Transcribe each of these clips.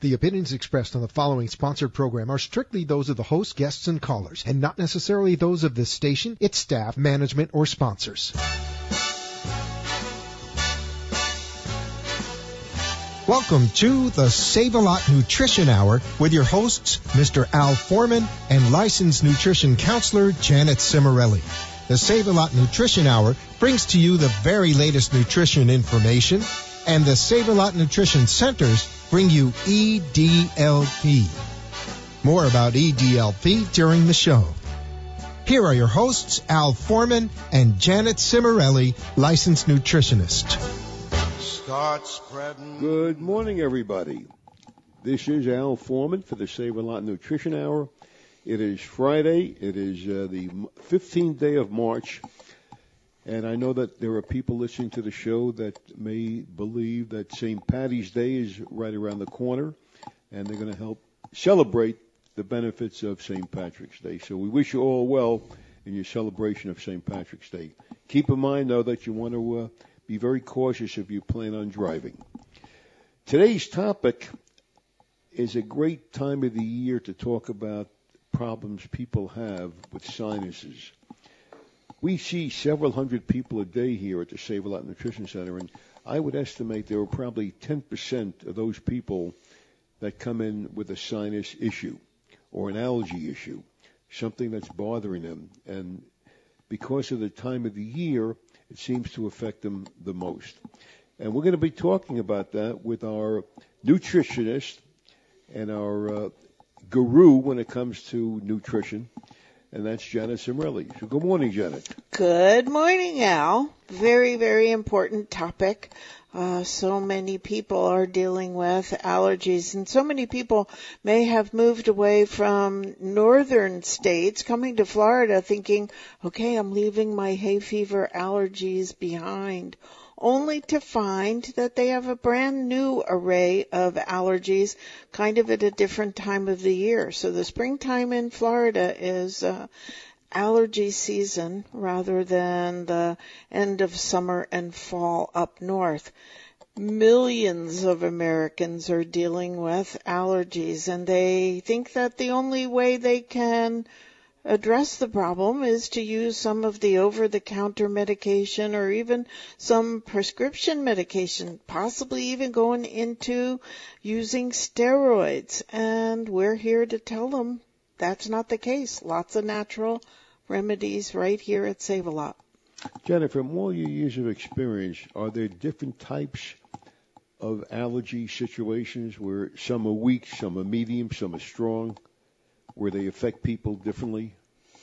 The opinions expressed on the following sponsored program are strictly those of the host, guests, and callers, and not necessarily those of this station, its staff, management, or sponsors. Welcome to the Save-A-Lot Nutrition Hour with your hosts, Mr. Al Foreman and licensed nutrition counselor Janet Cimarelli. The Save-A-Lot Nutrition Hour brings to you the very latest nutrition information, and the Save-A-Lot Nutrition Centers bring you EDLP. More about EDLP during the show. Here are your hosts, Al Foreman and Janet Cimarelli, licensed nutritionist. Start spreading. Good morning, everybody. This is Al Foreman for the Save-A-Lot Nutrition Hour. It is Friday. It is the 15th day of March. And I know that there are people listening to the show that may believe that St. Patty's Day is right around the corner, and they're going to help celebrate the benefits of St. Patrick's Day. So we wish you all well in your celebration of St. Patrick's Day. Keep in mind, though, that you want to be very cautious if you plan on driving. Today's topic is a great time of the year to talk about problems people have with sinuses. We see several hundred people a day here at the Save-A-Lot Nutrition Center, and I would estimate there are probably 10% of those people that come in with a sinus issue or an allergy issue, something that's bothering them. And because of the time of the year, it seems to affect them the most. And we're going to be talking about that with our nutritionist and our guru when it comes to nutrition, and that's Janet Cimarelli. So good morning, Janet. Good morning, Al. Very, very important topic. So many people are dealing with allergies, and so many people may have moved away from northern states, coming to Florida thinking, okay, I'm leaving my hay fever allergies behind, only to find that they have a brand new array of allergies, kind of at a different time of the year. So the springtime in Florida is allergy season rather than the end of summer and fall up north. Millions of Americans are dealing with allergies, and they think that the only way they can address the problem is to use some of the over-the-counter medication or even some prescription medication, possibly even going into using steroids. And we're here to tell them that's not the case. Lots of natural remedies right here at Save-A-Lot. Janet, from all your years of experience, are there different types of allergy situations where some are weak, some are medium, some are strong, where they affect people differently?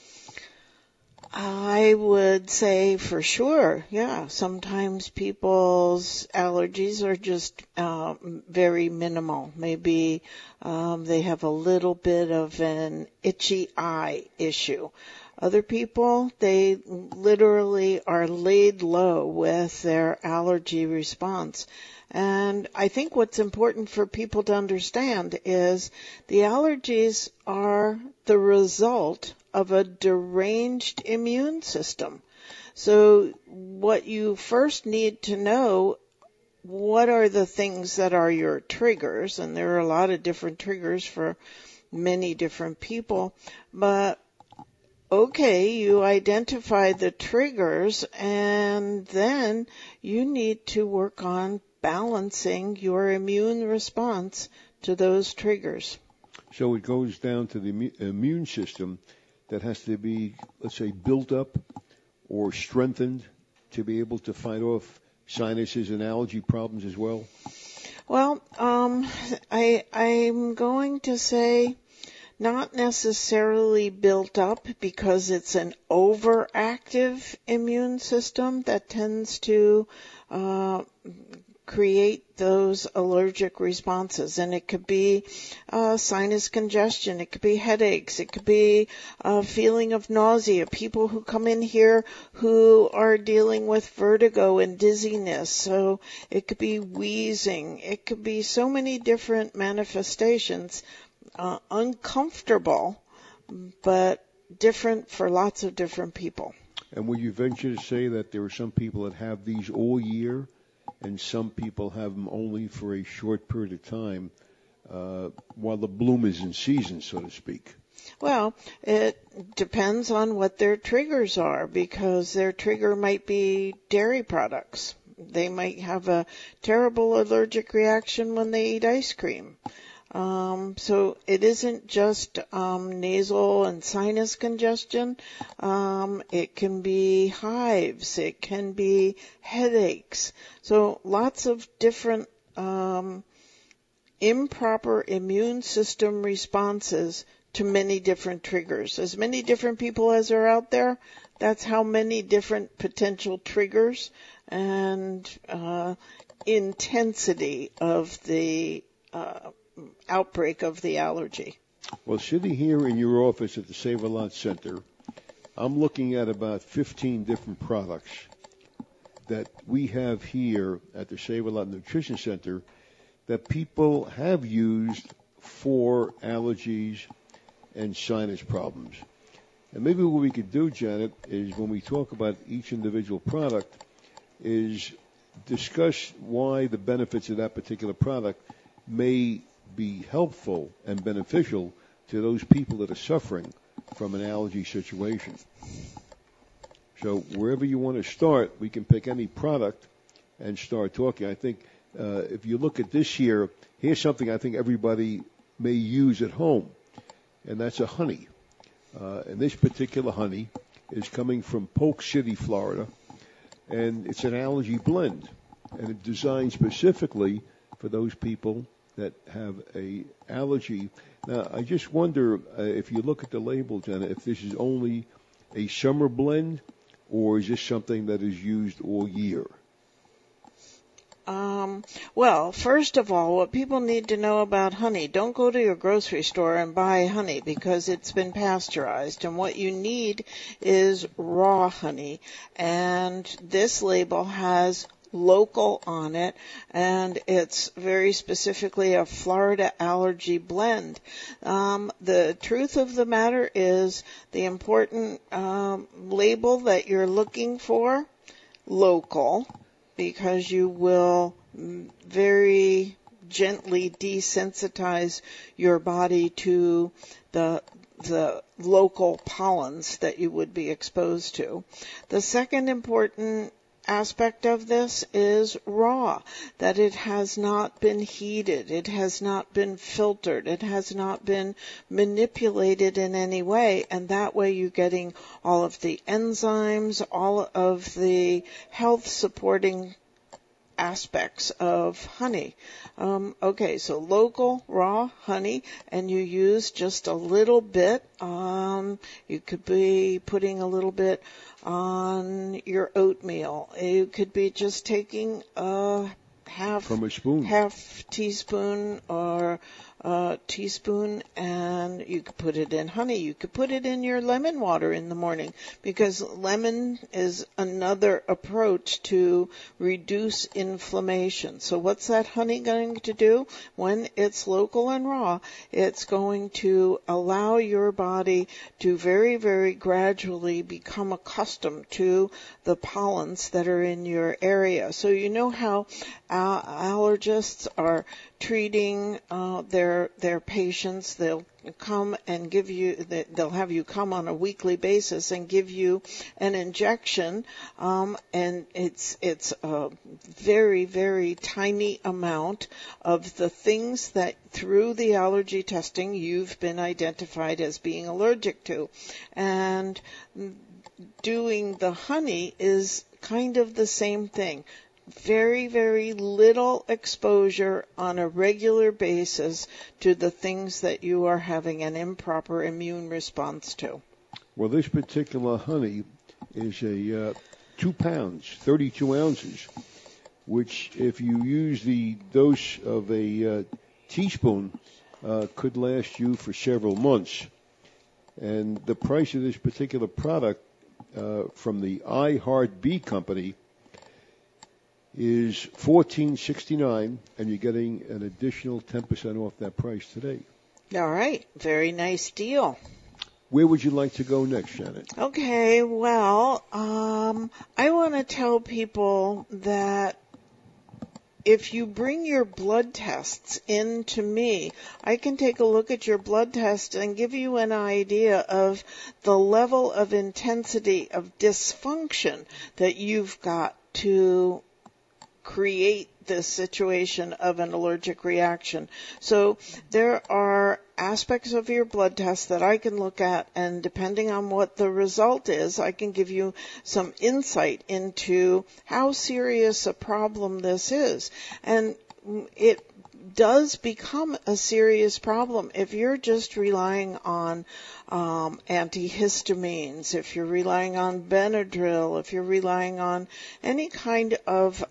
I would say for sure, yeah. Sometimes people's allergies are just very minimal. Maybe they have a little bit of an itchy eye issue. Other people, they literally are laid low with their allergy response. And I think what's important for people to understand is the allergies are the result of a deranged immune system. So what you first need to know, what are the things that are your triggers? And there are a lot of different triggers for many different people. But okay, you identify the triggers, and then you need to work on balancing your immune response to those triggers. So it goes down to the immune system that has to be, let's say, built up or strengthened to be able to fight off sinuses and allergy problems as well? Well, I'm going to say not necessarily built up, because it's an overactive immune system that tends to create those allergic responses. And it could be sinus congestion, it could be headaches, it could be a feeling of nausea. People who come in here who are dealing with vertigo and dizziness, so it could be wheezing, it could be so many different manifestations, uncomfortable, but different for lots of different people. And would you venture to say that there are some people that have these all year and some people have them only for a short period of time? while the bloom is in season, so to speak? Well, it depends on what their triggers are, because their trigger might be dairy products. They might have a terrible allergic reaction when they eat ice cream. So it isn't just nasal and sinus congestion. It can be hives. It can be headaches. So lots of different improper immune system responses to many different triggers. As many different people as are out there, that's how many different potential triggers and intensity of the outbreak of the allergy. Well, sitting here in your office at the Save-A-Lot Center, I'm looking at about 15 different products that we have here at the Save-A-Lot Nutrition Center that people have used for allergies and sinus problems. And maybe what we could do, Janet, is when we talk about each individual product, is discuss why the benefits of that particular product may be helpful and beneficial to those people that are suffering from an allergy situation. So wherever you want to start, we can pick any product and start talking. I think if you look at this here, here's something I think everybody may use at home, and that's a honey. And this particular honey is coming from Polk City, Florida, and it's an allergy blend, and it's designed specifically for those people that have a allergy. Now, I just wonder if you look at the label, Jenna, if this is only a summer blend, or is this something that is used all year? Well, first of all, what people need to know about honey, don't go to your grocery store and buy honey because it's been pasteurized. And what you need is raw honey. And this label has local on it, and it's very specifically a Florida allergy blend. The truth of the matter is the important label that you're looking for, local, because you will very gently desensitize your body to the local pollens that you would be exposed to. The second important aspect of this is raw, that it has not been heated, it has not been filtered, it has not been manipulated in any way, and that way you're getting all of the enzymes, all of the health supporting aspects of honey. Okay, so local raw honey, and you use just a little bit. You could be putting a little bit on your oatmeal. You could be just taking half teaspoon or teaspoon, and you could put it in honey. You could put it in your lemon water in the morning, because lemon is another approach to reduce inflammation. So what's that honey going to do? When it's local and raw, it's going to allow your body to very, very gradually become accustomed to the pollens that are in your area. So you know how allergists are treating their patients. They'll come and give you, they'll have you come on a weekly basis and give you an injection, and it's a very, very tiny amount of the things that through the allergy testing you've been identified as being allergic to. And doing the honey is kind of the same thing. Very, very little exposure on a regular basis to the things that you are having an improper immune response to. Well, this particular honey is a 2 pounds, 32 ounces, which if you use the dose of a teaspoon could last you for several months. And the price of this particular product from the I Heart Bee Company is $14.69, and you're getting an additional 10% off that price today. All right. Very nice deal. Where would you like to go next, Janet? Okay, well, I want to tell people that if you bring your blood tests in to me, I can take a look at your blood test and give you an idea of the level of intensity of dysfunction that you've got to create this situation of an allergic reaction. So there are aspects of your blood test that I can look at, and depending on what the result is, I can give you some insight into how serious a problem this is. And it does become a serious problem if you're just relying on antihistamines, if you're relying on Benadryl, if you're relying on any kind of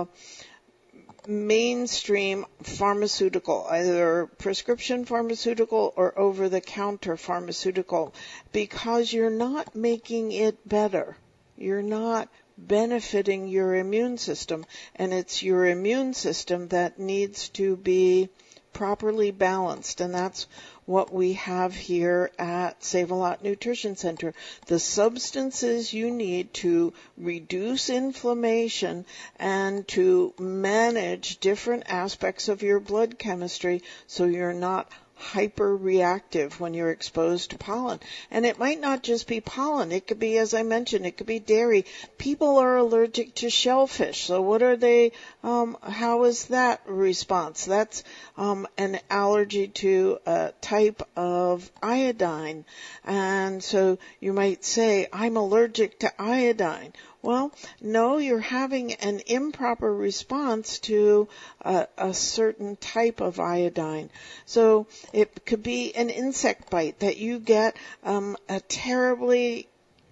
mainstream pharmaceutical, either prescription pharmaceutical or over-the-counter pharmaceutical, because you're not making it better. You're not benefiting your immune system, and it's your immune system that needs to be properly balanced, and that's what we have here at Save-A-Lot Nutrition Center. The substances you need to reduce inflammation and to manage different aspects of your blood chemistry so you're not hyper-reactive when you're exposed to pollen. And it might not just be pollen. It could be, as I mentioned, it could be dairy. People are allergic to shellfish. So what are they, how is that response? That's an allergy to a type of iodine. And so you might say, I'm allergic to iodine. Well, no, you're having an improper response to a certain type of iodine. So it could be an insect bite that you get a terribly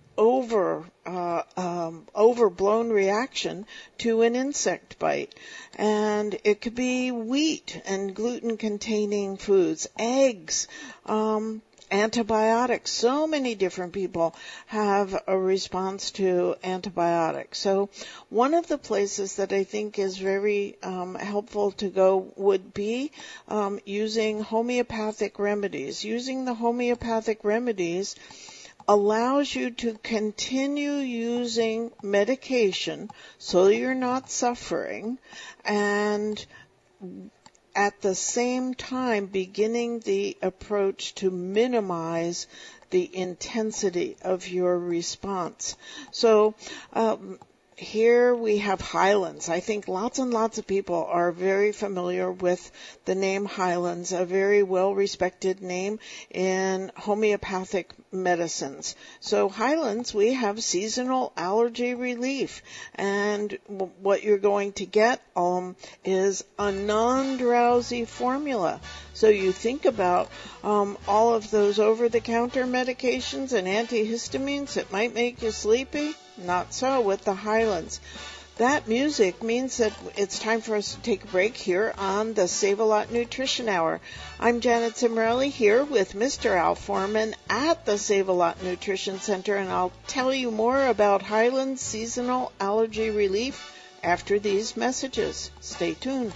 overblown reaction to an insect bite. And it could be wheat and gluten-containing foods, eggs, antibiotics. So many different people have a response to antibiotics. So one of the places that I think is very helpful to go would be using homeopathic remedies. Using the homeopathic remedies allows you to continue using medication so you're not suffering, and at the same time beginning the approach to minimize the intensity of your response. So here we have Hyland's. I think lots and lots of people are very familiar with the name Hyland's, a very well-respected name in homeopathic medicines. So Hyland's, we have seasonal allergy relief, and what you're going to get is a non-drowsy formula. So you think about all of those over-the-counter medications and antihistamines that might make you sleepy. Not so with the Hyland's. That music means that it's time for us to take a break here on the Save-A-Lot Nutrition Hour. I'm Janet Cimarelli here with Mr. Al Foreman at the Save-A-Lot Nutrition Center, and I'll tell you more about Hyland's Seasonal Allergy Relief after these messages. Stay tuned.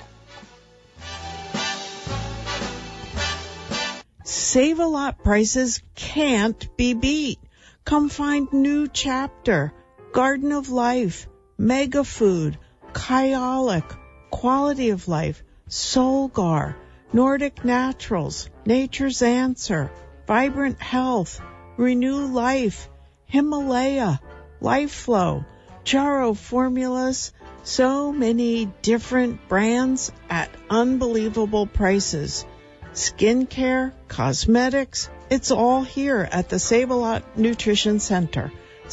Save-A-Lot prices can't be beat. Come find New Chapter, Garden of Life, Mega Food, Kyolic, Quality of Life, Solgar, Nordic Naturals, Nature's Answer, Vibrant Health, Renew Life, Himalaya, LifeFlow, Jaro Formulas, so many different brands at unbelievable prices. Skincare, cosmetics, it's all here at the Save-A-Lot Nutrition Center,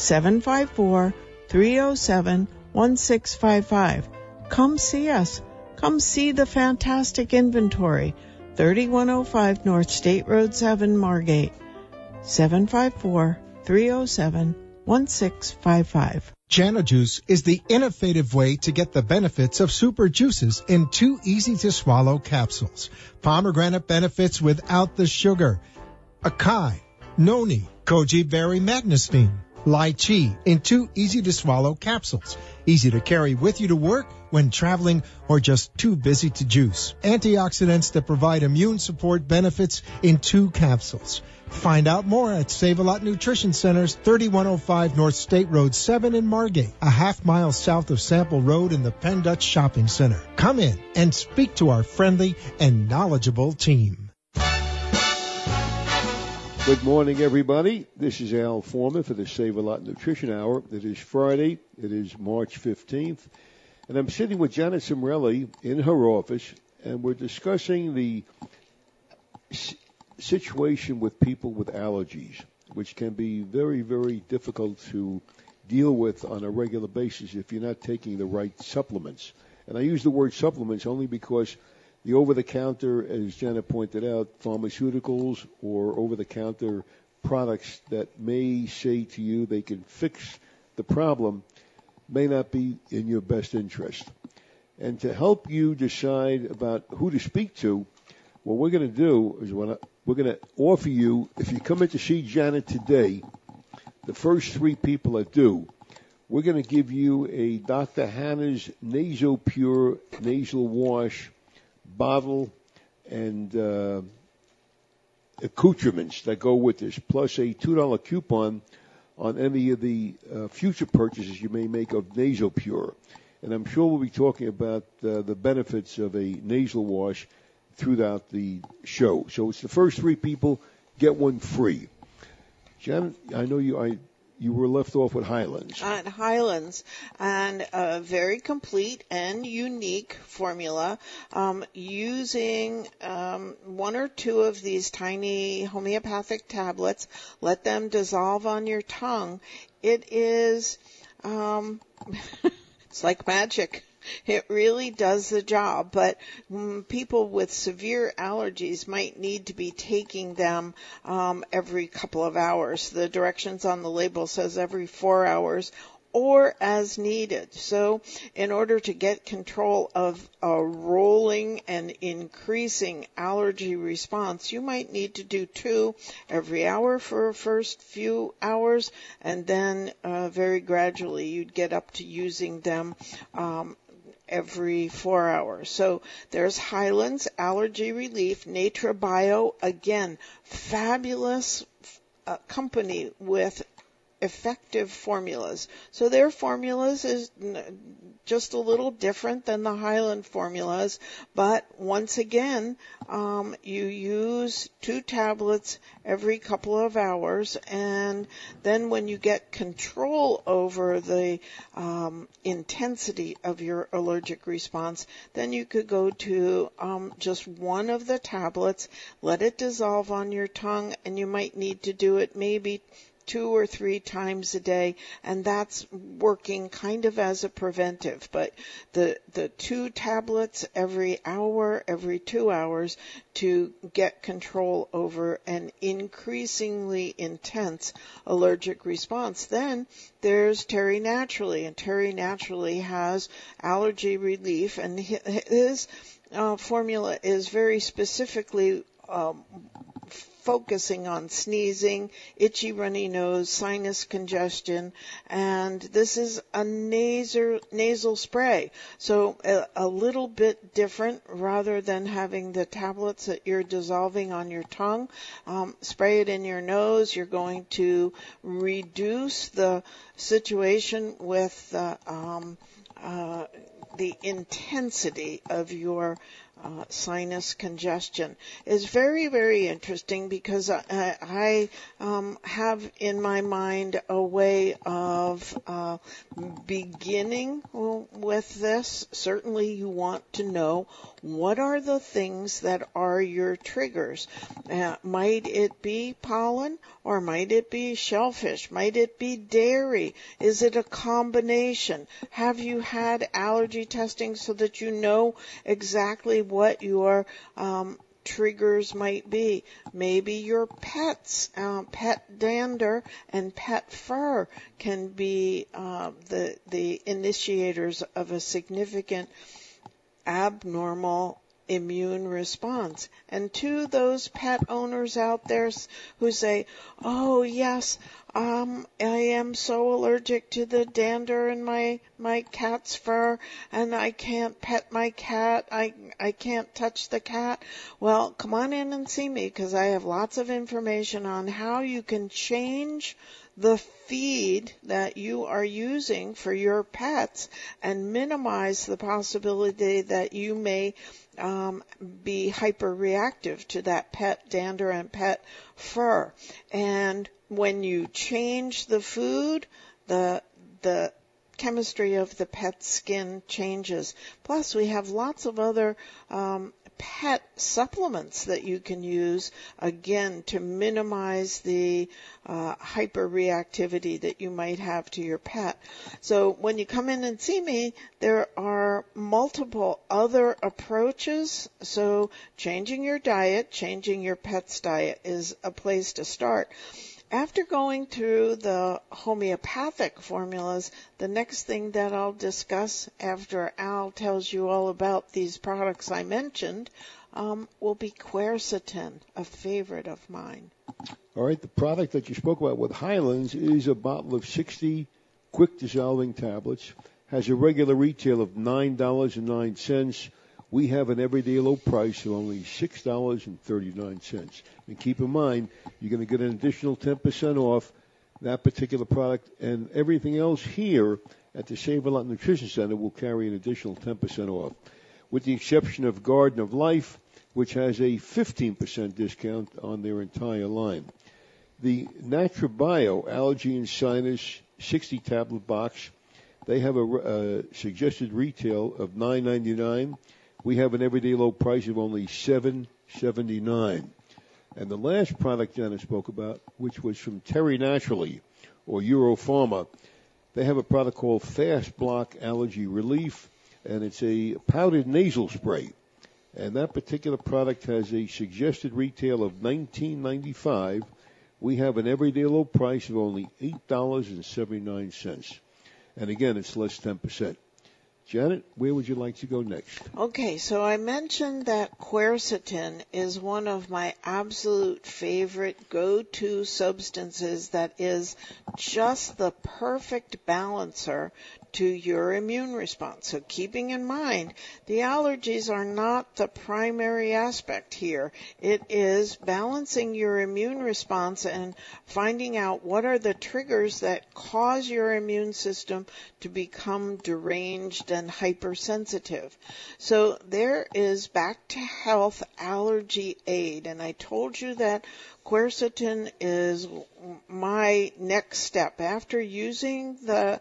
754-307-1655. Come see us. Come see the fantastic inventory. 3105 North State Road 7, Margate, 754-307-1655. JanaJuice is the innovative way to get the benefits of super juices in 2 easy-to-swallow capsules. Pomegranate benefits without the sugar. Acai, noni, goji berry magnesine, Lychee in 2 easy-to-swallow capsules. Easy to carry with you to work, when traveling, or just too busy to juice. Antioxidants that provide immune support benefits in 2 capsules. Find out more at Save-A-Lot Nutrition Centers, 3105 North State Road 7 in Margate, a half-mile south of Sample Road in the Penn Dutch Shopping Center. Come in and speak to our friendly and knowledgeable team. Good morning, everybody. This is Al Foreman for the Save-A-Lot Nutrition Hour. It is Friday. It is March 15th. And I'm sitting with Janet Cimarelli in her office, and we're discussing the situation with people with allergies, which can be very, very difficult to deal with on a regular basis if you're not taking the right supplements. And I use the word supplements only because the over-the-counter, as Janet pointed out, pharmaceuticals or over-the-counter products that may say to you they can fix the problem may not be in your best interest. And to help you decide about who to speak to, what we're going to do is we're going to offer you, if you come in to see Janet today, the first 3 people that do, we're going to give you a Dr. Hannah's NasoPure nasal wash bottle and accoutrements that go with this, plus a $2 coupon on any of the future purchases you may make of NasoPure. And I'm sure we'll be talking about the benefits of a nasal wash throughout the show. So it's the first 3 people, get one free. Janet, I know you were left off with Highlands. At Highlands, and a very complete and unique formula using 1 or 2 of these tiny homeopathic tablets. Let them dissolve on your tongue. It is, it's like magic. It really does the job, but people with severe allergies might need to be taking them every couple of hours. The directions on the label says every 4 hours or as needed. So in order to get control of a rolling and increasing allergy response, you might need to do 2 every hour for the first few hours, and then very gradually you'd get up to using them every 4 hours. So there's Highlands Allergy Relief, NatraBio, again, fabulous company with effective formulas. So their formulas is just a little different than the Highland formulas, but once again, you use 2 tablets every couple of hours, and then when you get control over the intensity of your allergic response, then you could go to just 1 of the tablets, let it dissolve on your tongue, and you might need to do it maybe 2 or 3 times a day, and that's working kind of as a preventive. But the 2 tablets every hour, every 2 hours to get control over an increasingly intense allergic response. Then there's Terry Naturally, and Terry Naturally has allergy relief, and his formula is very specifically focusing on sneezing, itchy runny nose, sinus congestion, and this is a nasal spray. So a little bit different, rather than having the tablets that you're dissolving on your tongue. Spray it in your nose. You're going to reduce the situation with the intensity of your sinus congestion. Is very, very interesting, because I have in my mind a way of beginning with this. Certainly you want to know what are the things that are your triggers. Might it be pollen, or might it be shellfish? Might it be dairy? Is it a combination? Have you had allergy testing so that you know exactly what your triggers might be? Maybe your pets, pet dander and pet fur can be the initiators of a significant abnormal immune response. And to those pet owners out there who say, oh yes, I am so allergic to the dander in my cat's fur, and I can't pet my cat, I can't touch the cat. Well, come on in and see me, because I have lots of information on how you can change the feed that you are using for your pets and minimize the possibility that you may be hyperreactive to that pet dander and pet fur. And when you change the food, the chemistry of the pet's skin changes. Plus, we have lots of other pet supplements that you can use, again, to minimize the hyperreactivity that you might have to your pet. So when you come in and see me, there are multiple other approaches. So changing your diet, changing your pet's diet is a place to start. After going through the homeopathic formulas, the next thing that I'll discuss after Al tells you all about these products I mentioned will be quercetin, a favorite of mine. All right, the product that you spoke about with Highlands is a bottle of 60 quick-dissolving tablets, has a regular retail of $9.09. We have an everyday low price of only $6.39. And keep in mind, you're going to get an additional 10% off that particular product, and everything else here at the Save-A-Lot Nutrition Center will carry an additional 10% off, with the exception of Garden of Life, which has a 15% discount on their entire line. The NatraBio Allergy and Sinus 60-tablet box, they have a suggested retail of $9.99. We have an everyday low price of only $7.79. And the last product Janet spoke about, which was from Terry Naturally, or Europharma, they have a product called Fast Block Allergy Relief, and it's a powdered nasal spray. And that particular product has a suggested retail of $19.95. We have an everyday low price of only $8.79. And again, it's less 10%. Janet, where would you like to go next? Okay, so I mentioned that quercetin is one of my absolute favorite go-to substances that is just the perfect balancer to your immune response. So keeping in mind, the allergies are not the primary aspect here. It is balancing your immune response and finding out what are the triggers that cause your immune system to become deranged and hypersensitive. So there is Back to Health Allergy Aid, and I told you that quercetin is my next step after using the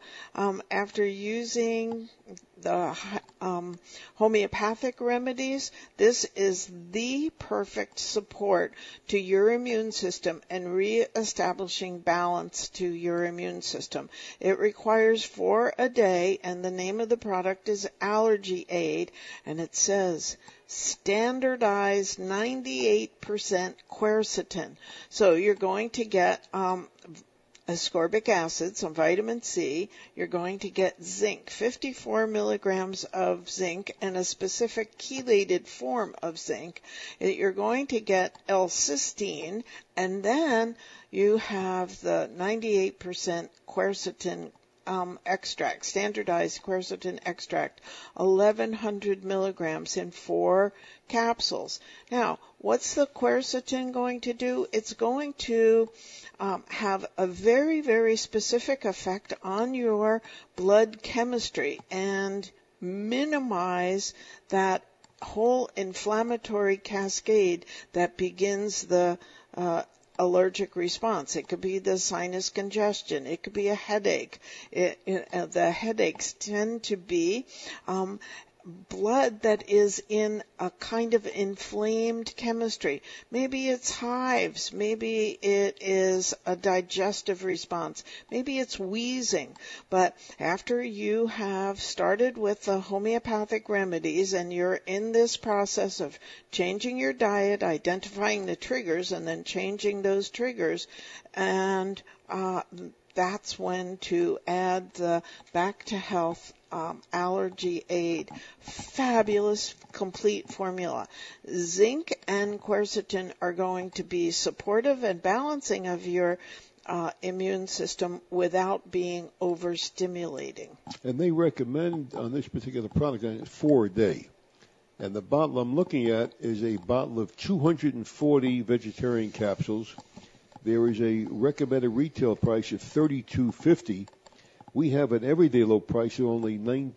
homeopathic remedies. This is the perfect support to your immune system and reestablishing balance to your immune system. It requires 4 a day, and the name of the product is Allergy Aid, and it says standardized 98% quercetin. So you're going to get ascorbic acid, some vitamin C. You're going to get zinc, 54 milligrams of zinc, and a specific chelated form of zinc. You're going to get L-cysteine, and then you have the 98% quercetin extract, standardized quercetin extract, 1,100 milligrams in 4 capsules. Now, what's the quercetin going to do? It's going to have a very, very specific effect on your blood chemistry and minimize that whole inflammatory cascade that begins the allergic response. It could be the sinus congestion. It could be a headache. The headaches tend to be blood that is in a kind of inflamed chemistry. Maybe it's hives. Maybe it is a digestive response. Maybe it's wheezing. But after you have started with the homeopathic remedies and you're in this process of changing your diet, identifying the triggers, and then changing those triggers, and that's when to add the Back to Health Allergy Aid. Fabulous complete formula. Zinc and quercetin are going to be supportive and balancing of your immune system without being overstimulating. And they recommend on this particular product 4 a day. And the bottle I'm looking at is a bottle of 240 vegetarian capsules. There is a recommended retail price of $32.50. We have an everyday low price of only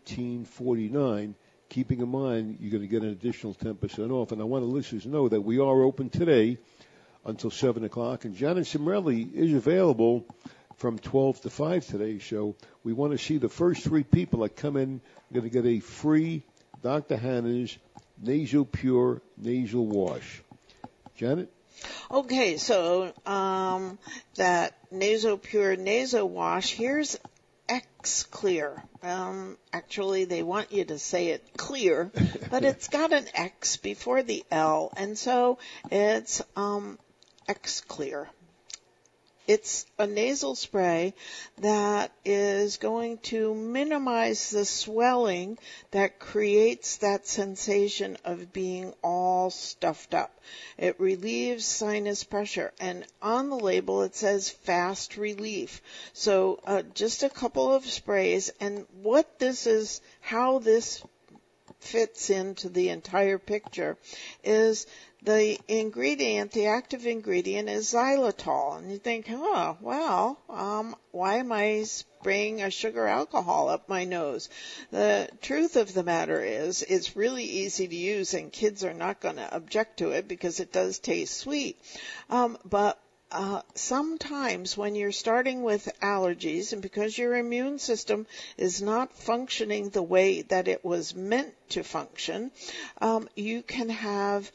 $19.49. Keeping in mind, you're going to get an additional 10% off. And I want the listeners to know that we are open today until 7 o'clock. And Janet Cimarelli is available from 12 to 5 today. So we want to see the first 3 people that come in are going to get a free Dr. Hannah's Nasal Pure Nasal Wash. Janet? Okay, so that Nasal Pure Nasal Wash, here's X-Clear. Actually, they want you to say it clear, but it's got an X before the L, and so it's X-Clear. It's a nasal spray that is going to minimize the swelling that creates that sensation of being all stuffed up. It relieves sinus pressure, and on the label it says fast relief. So just a couple of sprays, and what this is, how this fits into the entire picture is the ingredient, the active ingredient is xylitol. And you think, oh, well, why am I spraying a sugar alcohol up my nose? The truth of the matter is it's really easy to use, and kids are not going to object to it because it does taste sweet. But sometimes when you're starting with allergies, and because your immune system is not functioning the way that it was meant to function, you can have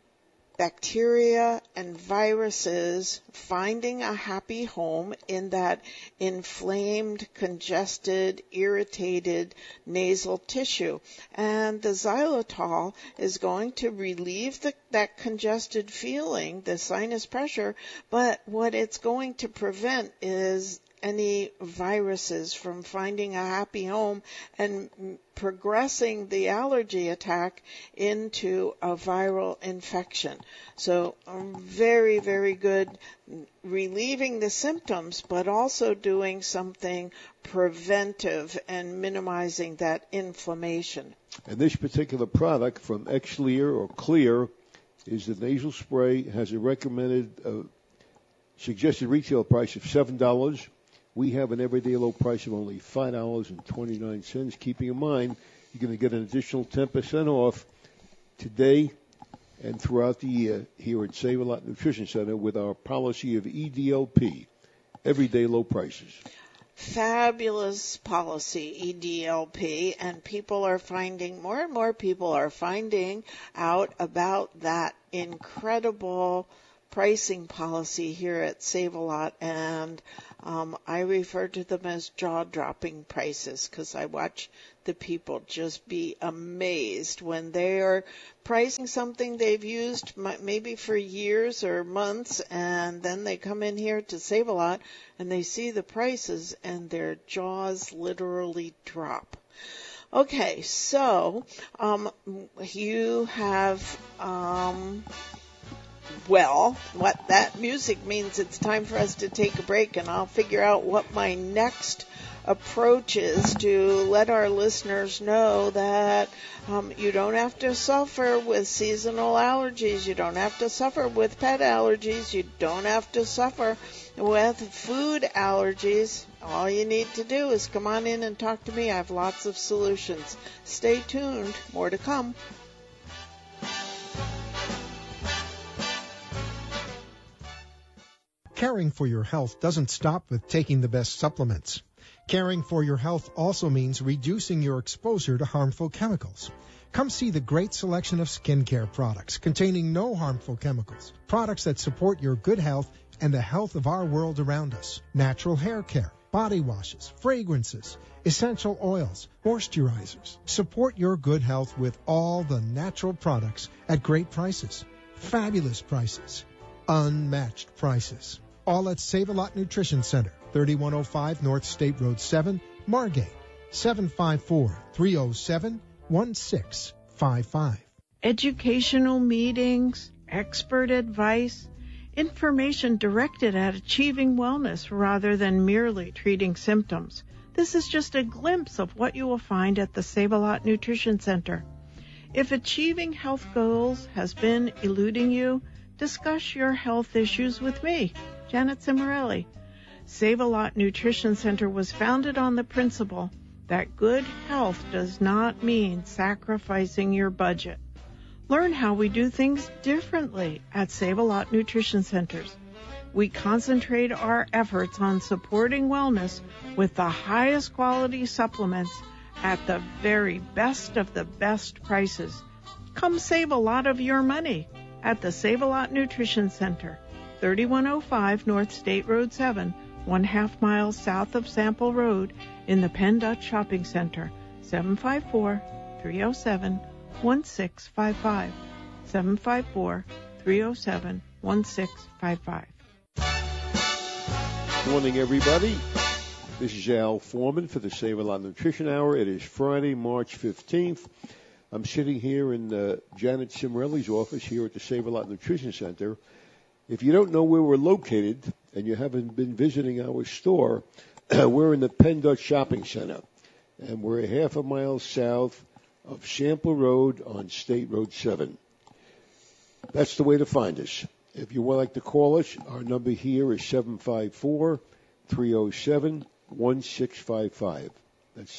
bacteria and viruses finding a happy home in that inflamed, congested, irritated nasal tissue. And the xylitol is going to relieve that congested feeling, the sinus pressure, but what it's going to prevent is any viruses from finding a happy home and progressing the allergy attack into a viral infection. So very, very good relieving the symptoms, but also doing something preventive and minimizing that inflammation. And this particular product from X-Clear or Clear is the nasal spray, has a recommended suggested retail price of $7. We have an everyday low price of only $5.29. Keeping in mind, you're going to get an additional 10% off today and throughout the year here at Save-A-Lot Nutrition Center with our policy of EDLP, everyday low prices. Fabulous policy, EDLP, and people are finding, more and more people are finding out about that incredible pricing policy here at Save-A-Lot, and I refer to them as jaw-dropping prices because I watch the people just be amazed when they are pricing something they've used maybe for years or months, and then they come in here to Save-A-Lot and they see the prices and their jaws literally drop. Okay, so you have well, what that music means, it's time for us to take a break, and I'll figure out what my next approach is to let our listeners know that you don't have to suffer with seasonal allergies. You don't have to suffer with pet allergies. You don't have to suffer with food allergies. All you need to do is come on in and talk to me. I have lots of solutions. Stay tuned. More to come. Caring for your health doesn't stop with taking the best supplements. Caring for your health also means reducing your exposure to harmful chemicals. Come see the great selection of skincare products containing no harmful chemicals, products that support your good health and the health of our world around us. Natural hair care, body washes, fragrances, essential oils, moisturizers. Support your good health with all the natural products at great prices. Fabulous prices. Unmatched prices. All at Save-A-Lot Nutrition Center, 3105 North State Road 7, Margate, 754-307-1655. Educational meetings, expert advice, information directed at achieving wellness rather than merely treating symptoms. This is just a glimpse of what you will find at the Save-A-Lot Nutrition Center. If achieving health goals has been eluding you, discuss your health issues with me, Janet Cimarelli. Save-A-Lot Nutrition Center was founded on the principle that good health does not mean sacrificing your budget. Learn how we do things differently at Save-A-Lot Nutrition Centers. We concentrate our efforts on supporting wellness with the highest quality supplements at the very best of the best prices. Come save a lot of your money at the Save-A-Lot Nutrition Center, 3105 North State Road 7, 1/2 mile south of Sample Road in the Penn Dutch Shopping Center, 754-307-1655, 754-307-1655. Good morning, everybody. This is Al Foreman for the Save-A-Lot Nutrition Hour. It is Friday, March 15th. I'm sitting here in Janet Cimarelli's office here at the Save-A-Lot Nutrition Center. If you don't know where we're located and you haven't been visiting our store, we're in the Penn Dutch Shopping Center, and we're 1/2 mile south of Sample Road on State Road 7. That's the way to find us. If you would like to call us, our number here is 754-307-1655. That's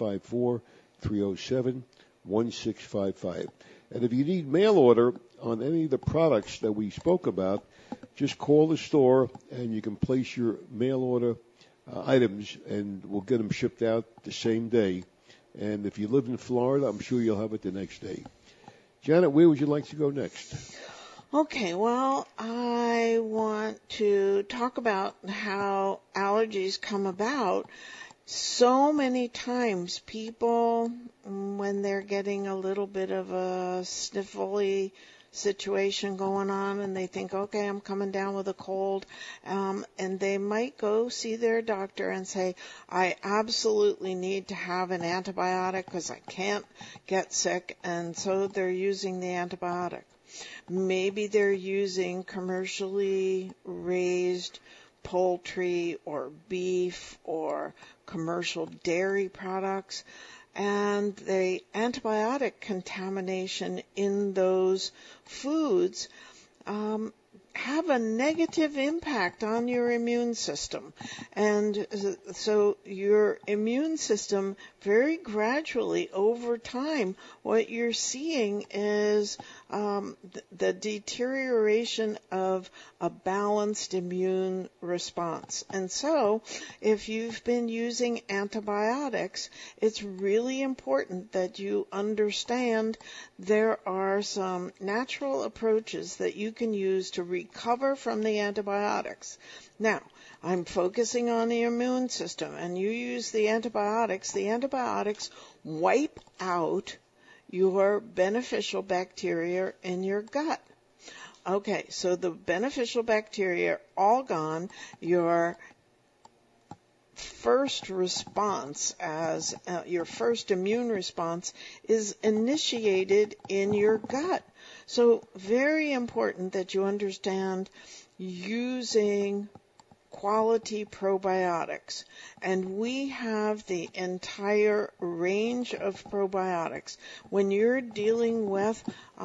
754-307-1655. And if you need mail order on any of the products that we spoke about, just call the store and you can place your mail order items, and we'll get them shipped out the same day. And if you live in Florida, I'm sure you'll have it the next day. Janet, where would you like to go next? Okay, well, I want to talk about how allergies come about. So many times people, when they're getting a little bit of a sniffly situation going on and they think, okay, I'm coming down with a cold, and they might go see their doctor and say, I absolutely need to have an antibiotic because I can't get sick, and so they're using the antibiotic. Maybe they're using commercially raised poultry or beef or commercial dairy products, and the antibiotic contamination in those foods have a negative impact on your immune system. And so your immune system, very gradually over time, what you're seeing is the deterioration of a balanced immune response. And so if you've been using antibiotics, it's really important that you understand there are some natural approaches that you can use to recover from the antibiotics. Now, I'm focusing on the immune system, and you use the antibiotics wipe out your beneficial bacteria in your gut. Okay, so the beneficial bacteria are all gone. Your first response, your first immune response, is initiated in your gut. So very important that you understand using quality probiotics. And we have the entire range of probiotics. When you're dealing with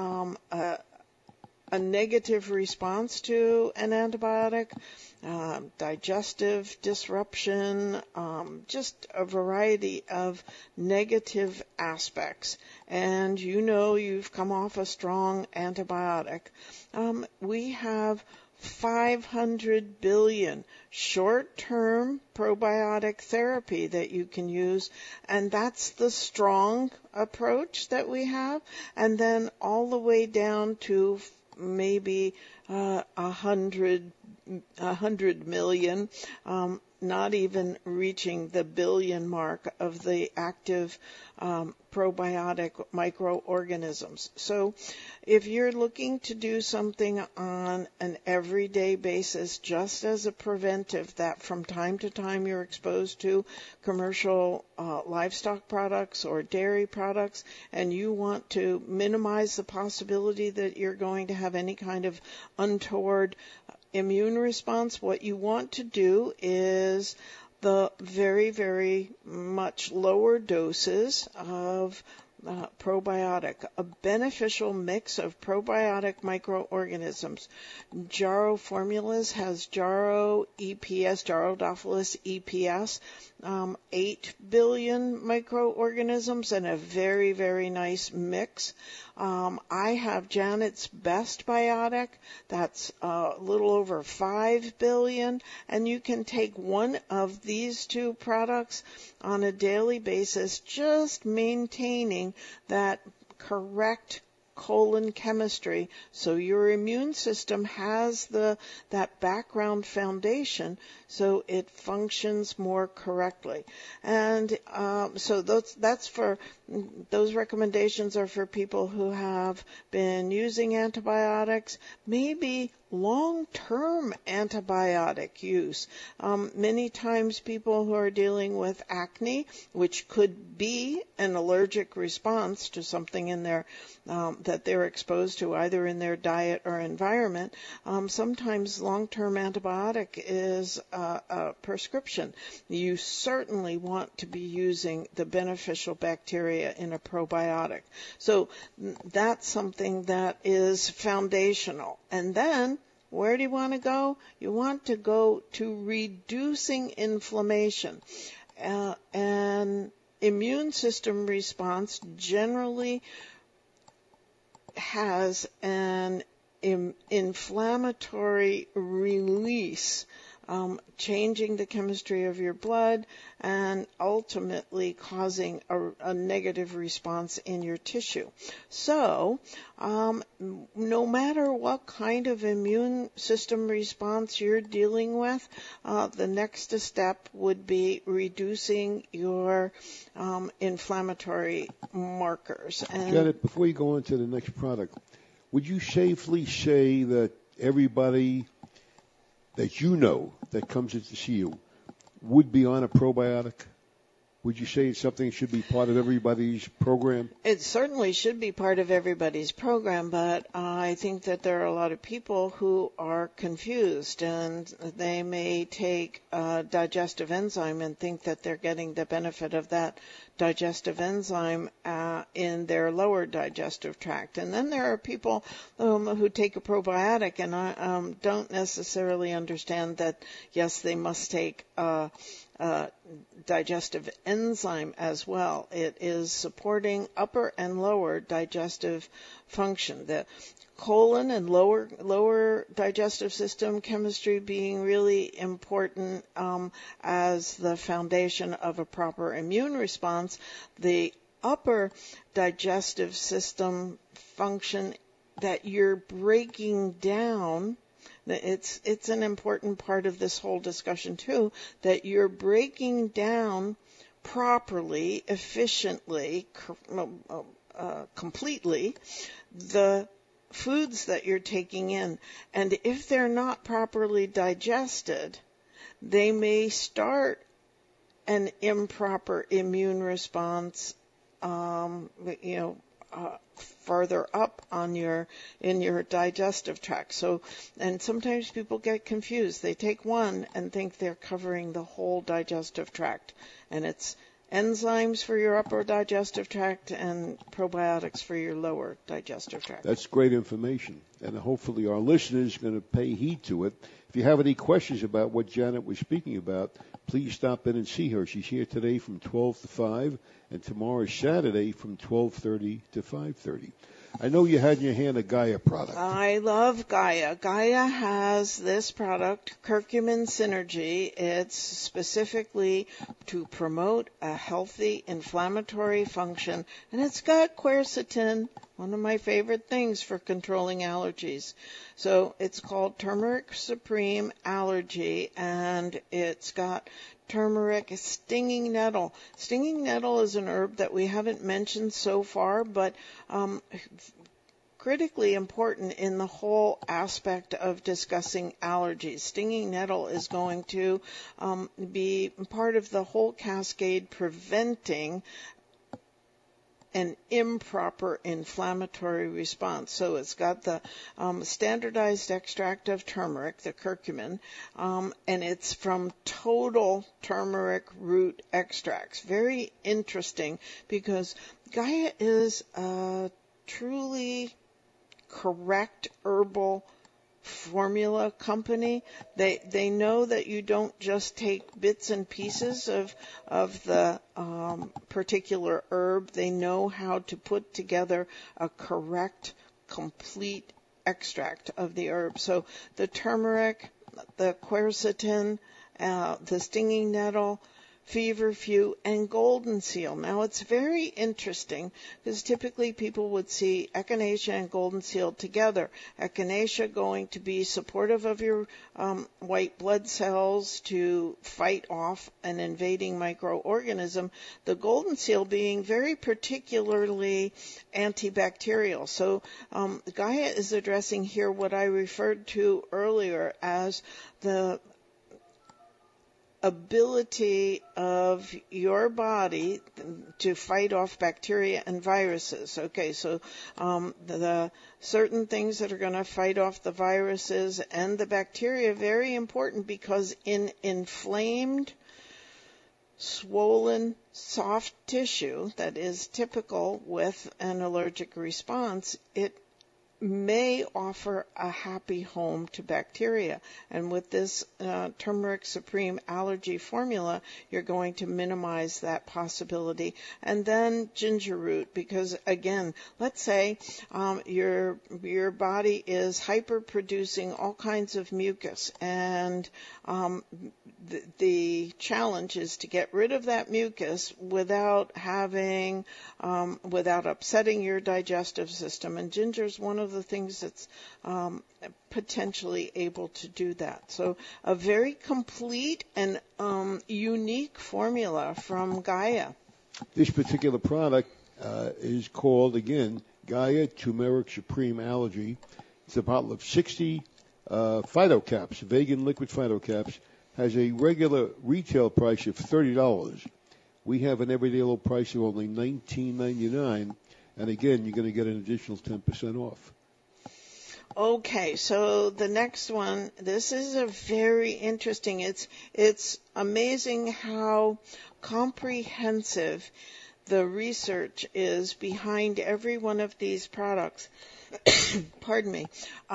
a negative response to an antibiotic, digestive disruption, just a variety of negative aspects, and you know you've come off a strong antibiotic, we have 500 billion short-term probiotic therapy that you can use, and that's the strong approach that we have, and then all the way down to maybe 100 million, not even reaching the billion mark of the active probiotic microorganisms. So if you're looking to do something on an everyday basis, just as a preventive, that from time to time you're exposed to commercial livestock products or dairy products, and you want to minimize the possibility that you're going to have any kind of untoward immune response, what you want to do is the very, very much lower doses of probiotic, a beneficial mix of probiotic microorganisms. Jarrow Formulas has Jarrow EPS, Jarrodophilus EPS, 8 billion microorganisms and a very, very nice mix. I have Janet's Best Biotic. That's a little over 5 billion. And you can take one of these two products on a daily basis, just maintaining that correct colon chemistry, so your immune system has that background foundation, so it functions more correctly. And so that's for those recommendations are for people who have been using antibiotics, maybe long-term antibiotic use. Many times people who are dealing with acne, which could be an allergic response to something in their that they're exposed to either in their diet or environment, sometimes long-term antibiotic is a prescription. You certainly want to be using the beneficial bacteria in a probiotic. So that's something that is foundational. And then, where do you want to go? You want to go to reducing inflammation. An immune system response generally has an inflammatory release, changing the chemistry of your blood and ultimately causing a negative response in your tissue. So, no matter what kind of immune system response you're dealing with, the next step would be reducing your inflammatory markers. And Janet, before you go on to the next product, would you safely say that everybody that you know that comes in to see you would be on a probiotic? Would you say it's something that should be part of everybody's program? It certainly should be part of everybody's program, but I think that there are a lot of people who are confused, and they may take a digestive enzyme and think that they're getting the benefit of that digestive enzyme in their lower digestive tract. And then there are people who take a probiotic and don't necessarily understand that, yes, they must take digestive enzyme as well. It is supporting upper and lower digestive function. The colon and lower digestive system chemistry being really important as the foundation of a proper immune response. The upper digestive system function that you're breaking down, it's an important part of this whole discussion too, that you're breaking down properly, efficiently, completely the foods that you're taking in. And if they're not properly digested, they may start an improper immune response, further up on in your digestive tract. So, and sometimes people get confused. They take one and think they're covering the whole digestive tract, and it's enzymes for your upper digestive tract and probiotics for your lower digestive tract. That's great information, and hopefully our listeners are going to pay heed to it. If you have any questions about what Janet was speaking about, please stop in and see her. She's here today from 12 to 5, and tomorrow is Saturday from 12:30 to 5:30. I know you had in your hand a Gaia product. I love Gaia. Gaia has this product, Curcumin Synergy. It's specifically to promote a healthy inflammatory function, and it's got quercetin, one of my favorite things for controlling allergies. So it's called Turmeric Supreme Allergy, and it's got turmeric, stinging nettle. Stinging nettle is an herb that we haven't mentioned so far, but critically important in the whole aspect of discussing allergies. Stinging nettle is going to be part of the whole cascade preventing an improper inflammatory response. So it's got the standardized extract of turmeric, the curcumin, and it's from total turmeric root extracts. Very interesting because Gaia is a truly correct herbal formula company. They know that you don't just take bits and pieces of the particular herb. They know how to put together a correct, complete extract of the herb. So the turmeric, the quercetin, the stinging nettle, feverfew, and golden seal. Now, it's very interesting because typically people would see echinacea and golden seal together. Echinacea going to be supportive of your white blood cells to fight off an invading microorganism. The golden seal being very particularly antibacterial. So Gaia is addressing here what I referred to earlier as the ability of your body to fight off bacteria and viruses. Okay, so the certain things that are going to fight off the viruses and the bacteria, very important because in inflamed, swollen, soft tissue that is typical with an allergic response, it may offer a happy home to bacteria. And with this Turmeric Supreme Allergy formula, you're going to minimize that possibility. And then ginger root, because again, let's say your body is hyper-producing all kinds of mucus, and the challenge is to get rid of that mucus without upsetting your digestive system. And ginger is one of the things that's potentially able to do that. So a very complete and unique formula from Gaia. This particular product is called, again, Gaia Turmeric Supreme Allergy. It's a bottle of 60 phytocaps, vegan liquid phytocaps. Has a regular retail price of $30. We have an everyday low price of only $19.99. And again, you're going to get an additional 10% off. Okay, so the next one, this is a very interesting, it's amazing how comprehensive the research is behind every one of these products. Pardon me.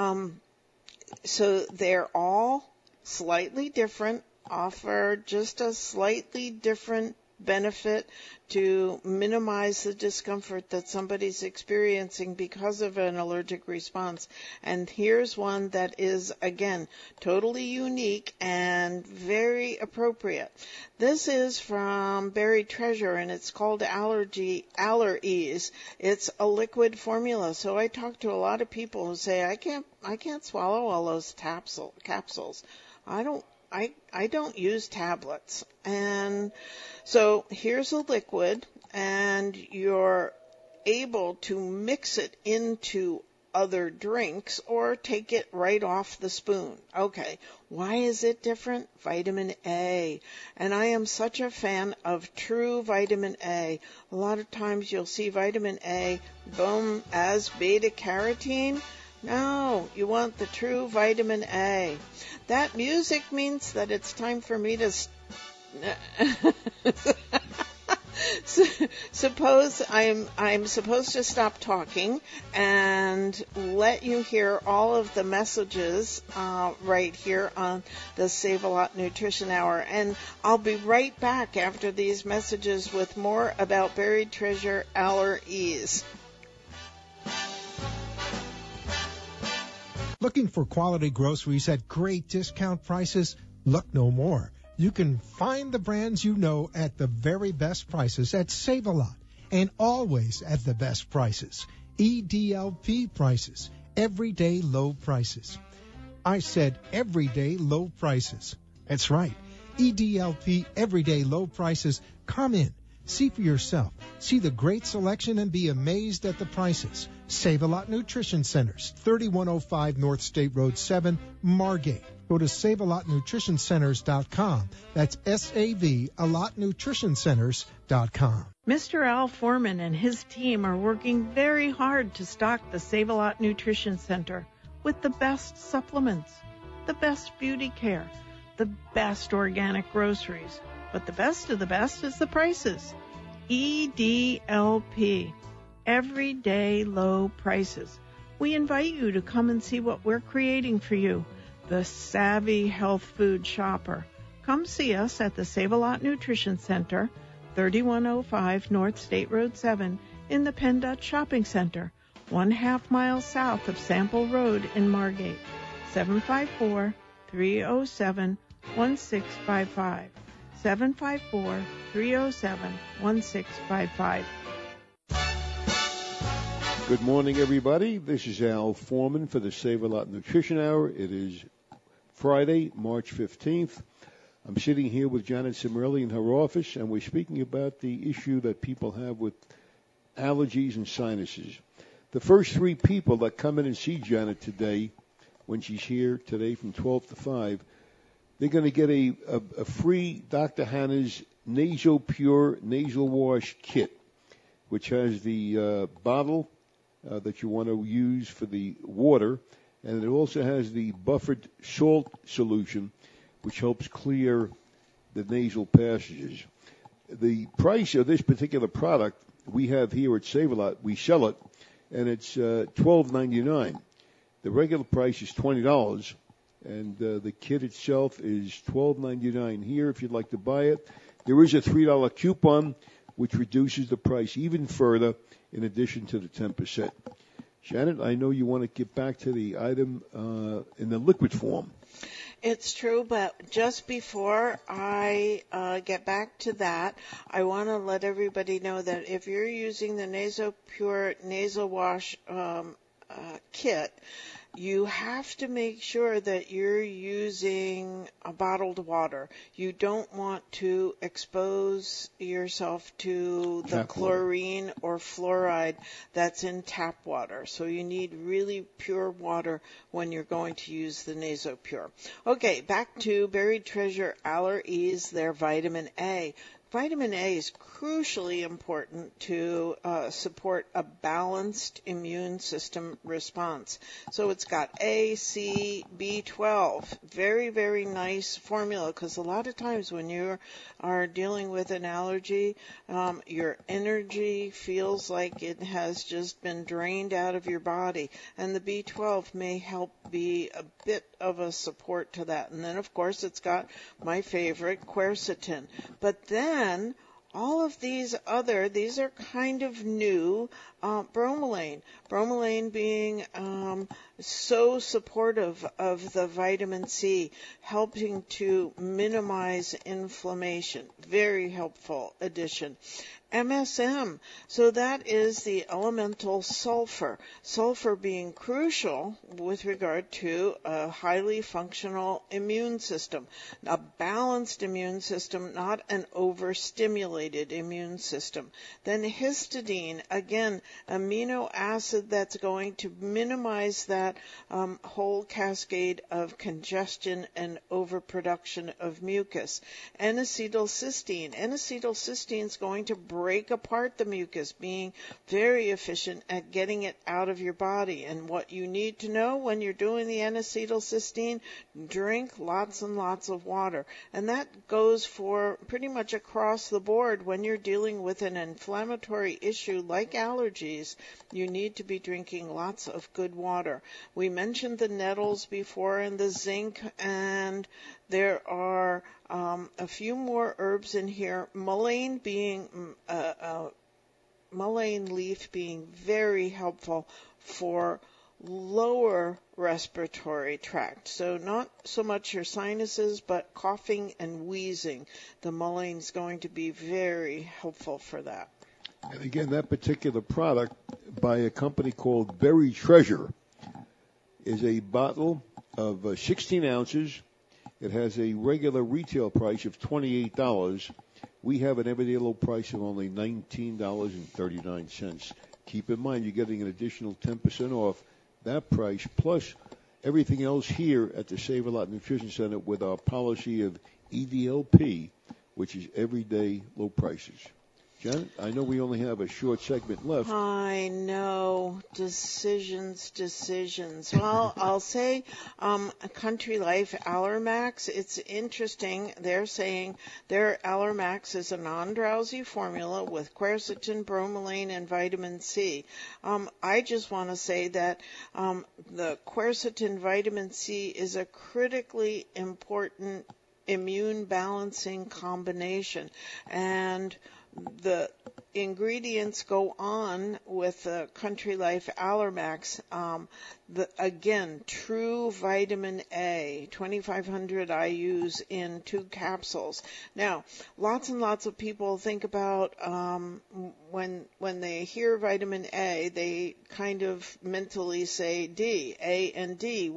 So they're all slightly different, offer just a slightly different benefit to minimize the discomfort that somebody's experiencing because of an allergic response. And here's one that is, again, totally unique and very appropriate. This is from Berry Treasure, and it's called Aller-Ease. It's a liquid formula. So I talk to a lot of people who say, I can't swallow all those capsules. I don't use tablets. And so here's a liquid, and you're able to mix it into other drinks or take it right off the spoon. Okay, why is it different? Vitamin A. And I am such a fan of true vitamin A. A lot of times you'll see vitamin A, boom, as beta-carotene. No, you want the true vitamin A. That music means that it's time for me to... Suppose I'm supposed to stop talking and let you hear all of the messages right here on the Save-A-Lot Nutrition Hour. And I'll be right back after these messages with more about Buried Treasure Aller-Ease. Looking for quality groceries at great discount prices? Look no more. You can find the brands you know at the very best prices at Save-A-Lot, and always at the best prices. EDLP prices, everyday low prices. I said everyday low prices. That's right. EDLP everyday low prices. Come in. See for yourself. See the great selection and be amazed at the prices. Save-A-Lot Nutrition Centers, 3105 North State Road 7, Margate. Go to SaveALotNutritionCenters.com. That's SAVALotNutritionCenters.com. Mr. Al Foreman and his team are working very hard to stock the Save-A-Lot Nutrition Center with the best supplements, the best beauty care, the best organic groceries. But the best of the best is the prices. EDLP, everyday low prices. We invite you to come and see what we're creating for you, the savvy health food shopper. Come see us at the Save-A-Lot Nutrition Center, 3105 North State Road 7 in the Penn Dutch Shopping Center, 1/2 mile south of Sample Road in Margate, 754-307-1655, 754-307-1655. Good morning, everybody. This is Al Foreman for the Save-A-Lot Nutrition Hour. It is Friday, March 15th. I'm sitting here with Janet Cimarelli in her office, and we're speaking about the issue that people have with allergies and sinuses. The first three people that come in and see Janet today, when she's here today from 12 to 5, they're going to get a free Dr. Hannah's NasoPure Nasal Wash Kit, which has the bottle that you want to use for the water, and it also has the buffered salt solution, which helps clear the nasal passages. The price of this particular product we have here at Save-A-Lot, we sell it, and it's $12.99. The regular price is $20, and the kit itself is $12.99 here if you'd like to buy it. There is a $3 coupon, which reduces the price even further in addition to the 10%. Janet, I know you want to get back to the item in the liquid form. It's true, but just before I get back to that, I want to let everybody know that if you're using the NasoPure Nasal Wash kit, you have to make sure that you're using bottled water. You don't want to expose yourself to the chlorine or fluoride that's in tap water. So you need really pure water when you're going to use the NasoPure. Okay, back to Buried Treasure Aller-Ease, their vitamin A. Vitamin A is crucially important to support a balanced immune system response. So it's got A, C, B12. Very, very nice formula, because a lot of times when you are dealing with an allergy, your energy feels like it has just been drained out of your body. And the B12 may help be a bit of a support to that. And then, of course, it's got my favorite, quercetin. But then all of these are kind of new, bromelain. Bromelain being so supportive of the vitamin C, helping to minimize inflammation. Very helpful addition. MSM, so that is the elemental sulfur. Sulfur being crucial with regard to a highly functional immune system, a balanced immune system, not an overstimulated immune system. Then histidine, again, amino acid that's going to minimize that whole cascade of congestion and overproduction of mucus. N-acetylcysteine. N-acetylcysteine is going to break apart the mucus, being very efficient at getting it out of your body. And what you need to know when you're doing the N-acetylcysteine, drink lots and lots of water. And that goes for pretty much across the board. When you're dealing with an inflammatory issue like allergies, you need to be drinking lots of good water. We mentioned the nettles before and the zinc, and there are a few more herbs in here. Mullein being mullein leaf being very helpful for lower respiratory tract. So not so much your sinuses, but coughing and wheezing. The mullein is going to be very helpful for that. And again, that particular product, by a company called Berry Treasure. Is a bottle of 16 ounces. It has a regular retail price of $28. We have an everyday low price of only $19.39. Keep in mind, you're getting an additional 10% off that price, plus everything else here at the Save a Lot Nutrition Center with our policy of EDLP, which is everyday low prices. Janet, I know we only have a short segment left. I know. Decisions. Well, I'll say Country Life Allermax. It's interesting. They're saying their Allermax is a non-drowsy formula with quercetin, bromelain, and vitamin C. I just want to say that the quercetin vitamin C is a critically important immune balancing combination, and the ingredients go on with the Country Life Allermax. Again, true vitamin A, 2,500 IUs in 2 capsules. Now, lots and lots of people think about when they hear vitamin A, they kind of mentally say D, A and D.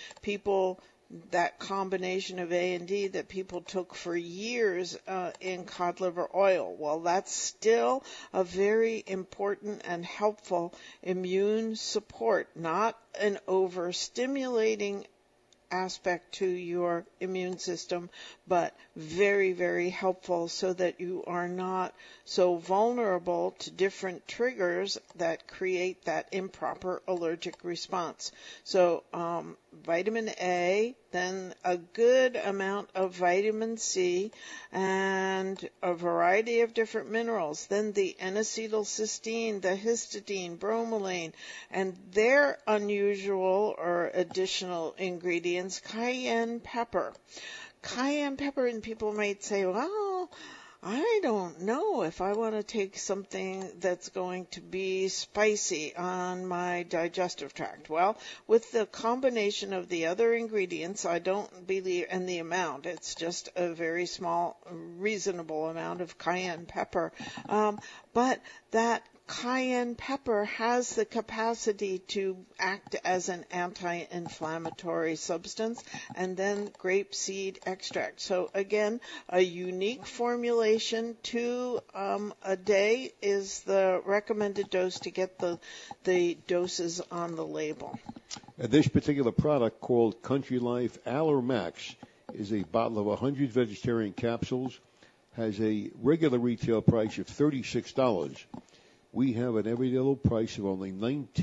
That combination of A and D that people took for years in cod liver oil. Well, that's still a very important and helpful immune support, not an overstimulating aspect to your immune system, but very, very helpful so that you are not so vulnerable to different triggers that create that improper allergic response. So vitamin A, then a good amount of vitamin C, and a variety of different minerals. Then the N-acetylcysteine, the histidine, bromelain, and their unusual or additional ingredients, cayenne pepper. Cayenne pepper, and people might say, well, I don't know if I want to take something that's going to be spicy on my digestive tract. Well, with the combination of the other ingredients, I don't believe, and the amount, it's just a very small, reasonable amount of cayenne pepper. But that cayenne pepper has the capacity to act as an anti-inflammatory substance, and then grapeseed extract. So again, a unique formulation. 2 a day is the recommended dose to get the doses on the label. This particular product, called Country Life Allermax, is a bottle of 100 vegetarian capsules, has a regular retail price of $36. We have an everyday low price of only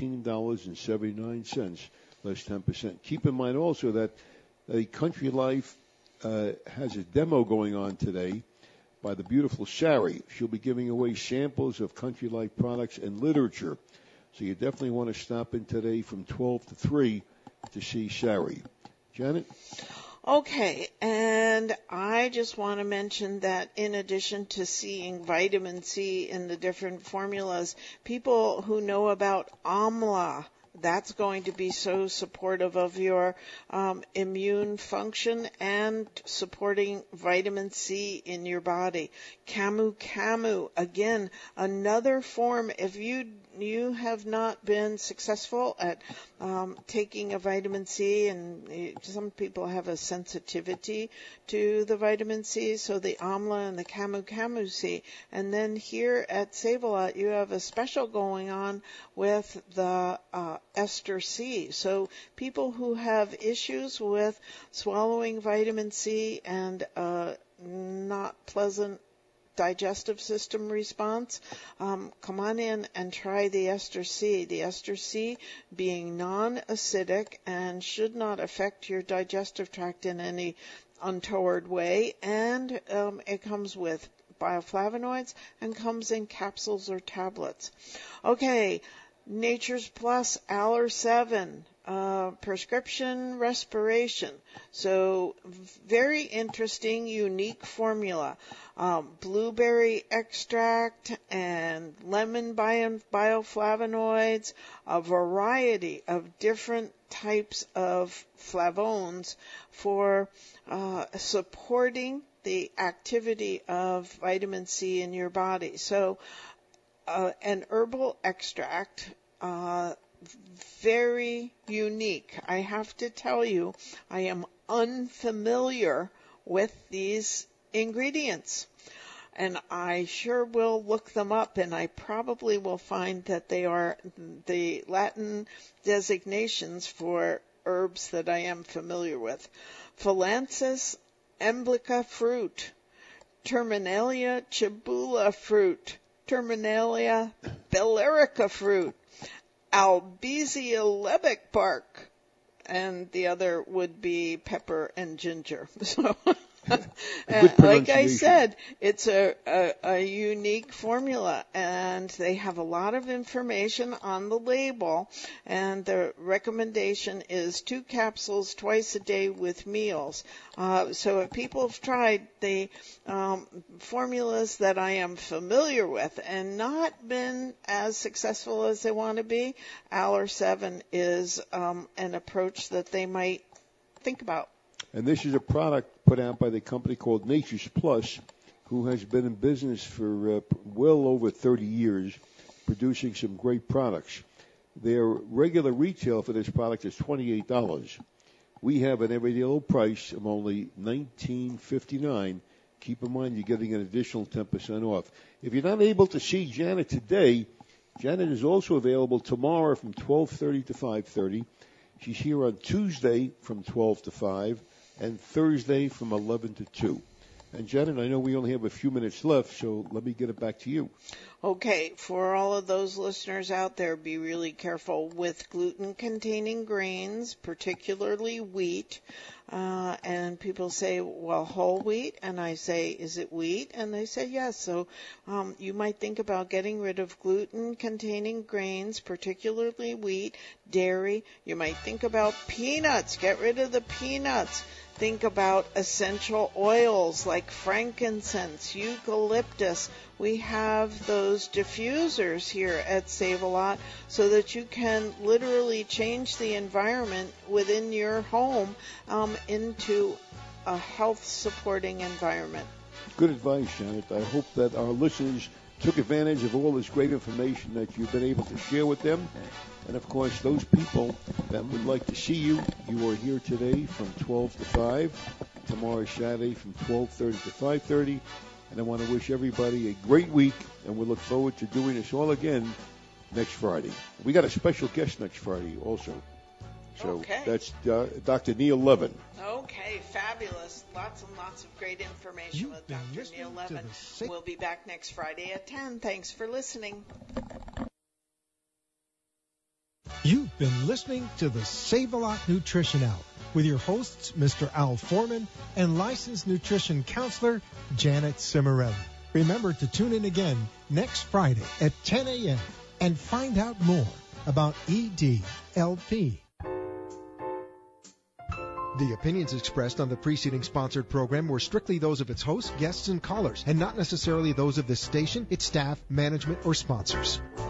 $19.79, less 10%. Keep in mind also that the Country Life has a demo going on today by the beautiful Sari. She'll be giving away samples of Country Life products and literature. So you definitely want to stop in today from 12 to 3 to see Sari. Janet? Okay, and I just want to mention that in addition to seeing vitamin C in the different formulas, people who know about Amla, that's going to be so supportive of your immune function and supporting vitamin C in your body. Camu Camu, again, another form. If you have not been successful at taking a vitamin C, and some people have a sensitivity to the vitamin C, so the Amla and the Camu Camu C. And then here at Save-A-Lot, you have a special going on with the Ester C. So people who have issues with swallowing vitamin C and not pleasant digestive system response, come on in and try the Ester C. The Ester C being non-acidic and should not affect your digestive tract in any untoward way, and it comes with bioflavonoids and comes in capsules or tablets. Okay, Nature's Plus Aller 7. Prescription respiration. So very interesting, unique formula. Blueberry extract and lemon bioflavonoids, a variety of different types of flavones for supporting the activity of vitamin C in your body. So an herbal extract very unique. I have to tell you, I am unfamiliar with these ingredients. And I sure will look them up, and I probably will find that they are the Latin designations for herbs that I am familiar with. Phalaensis emblica fruit, Terminalia chibula fruit, Terminalia bellerica fruit, Albizia lebec bark, and the other would be pepper and ginger. So, like I said, it's a unique formula, and they have a lot of information on the label, and the recommendation is 2 capsules twice a day with meals. So if people have tried the formulas that I am familiar with and not been as successful as they want to be, Aller 7 is an approach that they might think about. And this is a product put out by the company called Nature's Plus, who has been in business for well over 30 years, producing some great products. Their regular retail for this product is $28. We have an everyday low price of only $19.59. Keep in mind you're getting an additional 10% off. If you're not able to see Janet today, Janet is also available tomorrow from 12:30 to 5:30. She's here on Tuesday from 12 to 5. And Thursday from 11 to 2. And Janet, I know we only have a few minutes left, so let me get it back to you. Okay, for all of those listeners out there, be really careful with gluten-containing grains, particularly wheat. And people say, well, whole wheat? And I say, is it wheat? And they say, yes. So you might think about getting rid of gluten-containing grains, particularly wheat, dairy. You might think about peanuts. Get rid of the peanuts. Think about essential oils like frankincense, eucalyptus. We have those diffusers here at Save-A-Lot so that you can literally change the environment within your home into a health-supporting environment. Good advice, Janet. I hope that our listeners took advantage of all this great information that you've been able to share with them. And, of course, those people that would like to see you, you are here today from 12 to 5. Tomorrow, Saturday, from 12:30 to 5:30. And I want to wish everybody a great week, and we look forward to doing this all again next Friday. We got a special guest next Friday also. So that's Dr. Neil Levin. Okay, fabulous. Lots and lots of great information with Dr. Neil Levin. We'll be back next Friday at 10. Thanks for listening. You've been listening to the Save-A-Lot Nutrition Hour with your hosts, Mr. Al Foreman and licensed nutrition counselor, Janet Cimarelli. Remember to tune in again next Friday at 10 a.m. and find out more about EDLP. The opinions expressed on the preceding sponsored program were strictly those of its hosts, guests, and callers, and not necessarily those of this station, its staff, management, or sponsors.